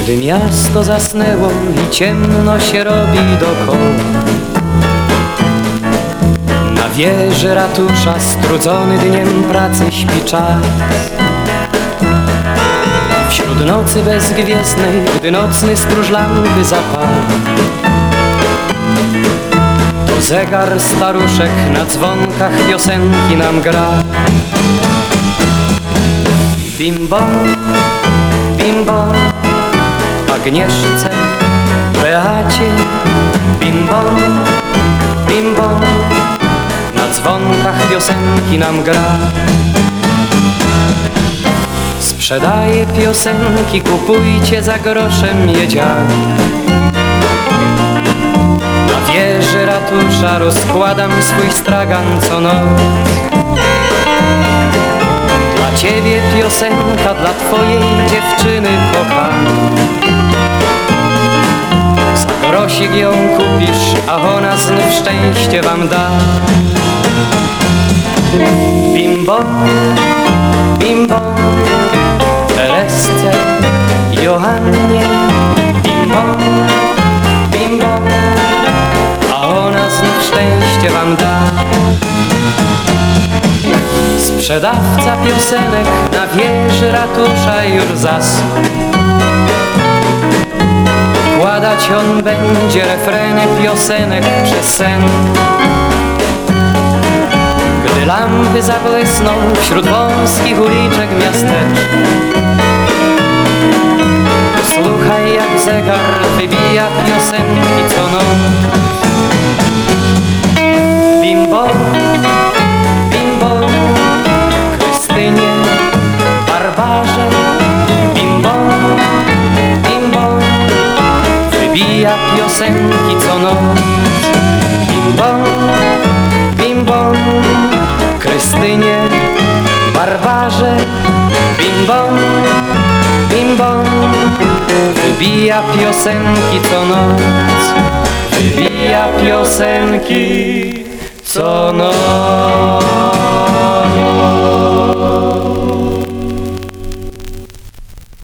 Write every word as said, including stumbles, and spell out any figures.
Gdy miasto zasnęło i ciemno się robi dokoła, na wieży ratusza strudzony dniem pracy śpi czas. Wśród nocy bezgwiezdnej, gdy nocny stróż lampy zapala, to zegar staruszek na dzwonkach piosenki nam gra. Bimbo, bimbo, Agnieszce, Beacie, bimbo, bimbo, na dzwonkach piosenki nam gra. Sprzedaję piosenki, kupujcie za grosze miedziane. Na wieży ratusza rozkładam swój stragan co noc. Dla ciebie piosenka, dla twojej dziewczyny kochanej. Za grosik ją kupisz, a ona znów szczęście wam da. Bimbo, bimbo, Teresce, Johannie, bimbo, bimbo, a ona znów szczęście wam da. Sprzedawca piosenek na wieży ratusza już zasnął. Układać on będzie refreny piosenek przez sen. Gdy lampy zabłysną wśród wąskich uliczek miasteczka, posłuchaj jak zegar wybija piosenki co noc. Bimbo, bimbo, Krystynie, Barbarze, bimbo, bimbo, wybija piosenki co noc. Bimbo, bimbo, Krystynie, Barbarze, bimbo, bimbo, wybija piosenki co noc. Wybija piosenki co noc.